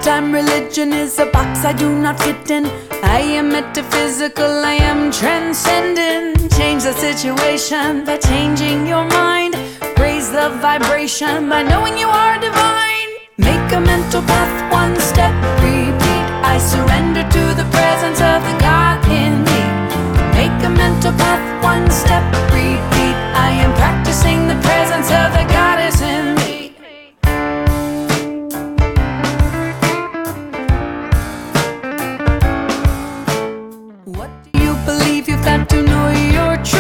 time religion is a box I do not fit in. I am metaphysical, I am transcendent. Change the situation by changing your mind. Raise the vibration by knowing you are divine. Make a mental path, one step, repeat. I surrender to the presence of the God in me. Make a mental path, one step, repeat. I am practicing